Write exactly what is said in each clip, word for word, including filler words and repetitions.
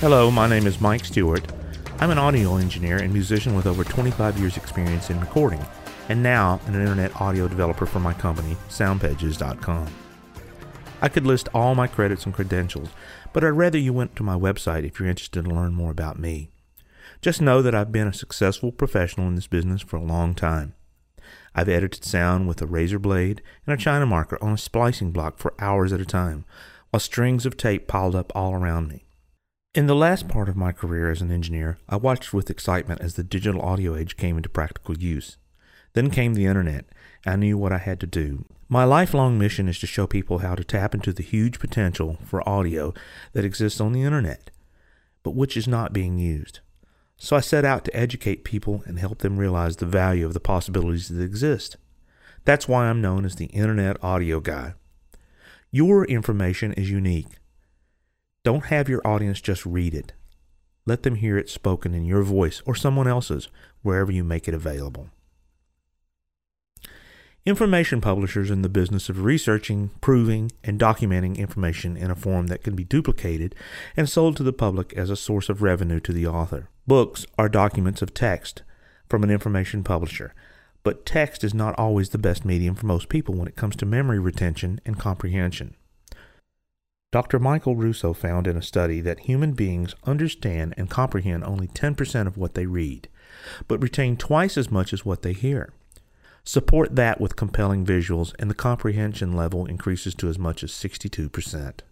Hello, my name is Mike Stewart. I'm an audio engineer and musician with over twenty-five years experience in recording, and now an internet audio developer for my company, sound pages dot com. I could list all my credits and credentials, but I'd rather you went to my website if you're interested to learn more about me. Just know that I've been a successful professional in this business for a long time. I've edited sound with a razor blade and a China marker on a splicing block for hours at a time, while strings of tape piled up all around me. In the last part of my career as an engineer, I watched with excitement as the digital audio age came into practical use. Then came the internet. I knew what I had to do. My lifelong mission is to show people how to tap into the huge potential for audio that exists on the internet, but which is not being used. So I set out to educate people and help them realize the value of the possibilities that exist. That's why I'm known as the Internet Audio Guy. Your information is unique. Don't have your audience just read it. Let them hear it spoken in your voice or someone else's, wherever you make it available. Information publishers are in the business of researching, proving, and documenting information in a form that can be duplicated and sold to the public as a source of revenue to the author. Books are documents of text from an information publisher, but text is not always the best medium for most people when it comes to memory retention and comprehension. Doctor Michael Russo found in a study that human beings understand and comprehend only ten percent of what they read, but retain twice as much as what they hear. Support that with compelling visuals, and the comprehension level increases to as much as sixty-two percent.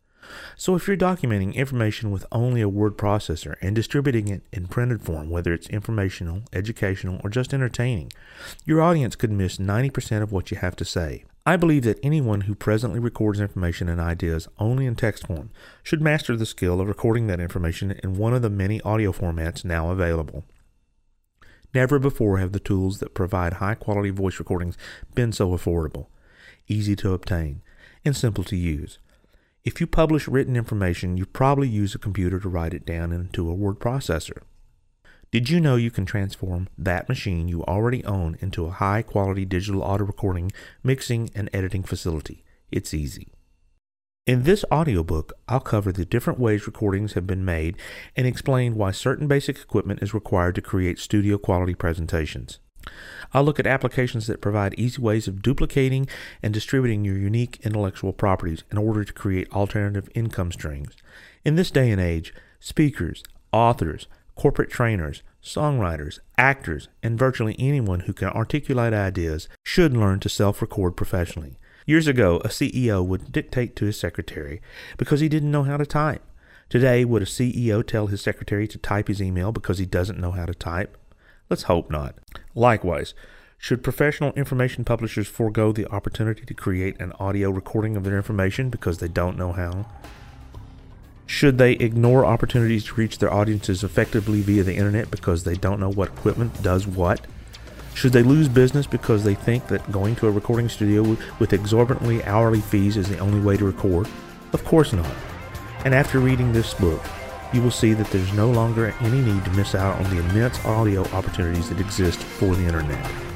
So if you're documenting information with only a word processor and distributing it in printed form, whether it's informational, educational, or just entertaining, your audience could miss ninety percent of what you have to say. I believe that anyone who presently records information and ideas only in text form should master the skill of recording that information in one of the many audio formats now available. Never before have the tools that provide high-quality voice recordings been so affordable, easy to obtain, and simple to use. If you publish written information, you probably use a computer to write it down into a word processor. Did you know you can transform that machine you already own into a high-quality digital audio recording, mixing, and editing facility? It's easy. In this audiobook, I'll cover the different ways recordings have been made and explain why certain basic equipment is required to create studio-quality presentations. I'll look at applications that provide easy ways of duplicating and distributing your unique intellectual properties in order to create alternative income streams. In this day and age, speakers, authors, corporate trainers, songwriters, actors, and virtually anyone who can articulate ideas should learn to self-record professionally. Years ago, a C E O would dictate to his secretary because he didn't know how to type. Today, would a C E O tell his secretary to type his email because he doesn't know how to type? Let's hope not. Likewise, should professional information publishers forego the opportunity to create an audio recording of their information because they don't know how? Should they ignore opportunities to reach their audiences effectively via the internet because they don't know what equipment does what? Should they lose business because they think that going to a recording studio with exorbitantly hourly fees is the only way to record? Of course not. And after reading this book, you will see that there's no longer any need to miss out on the immense audio opportunities that exist for the internet.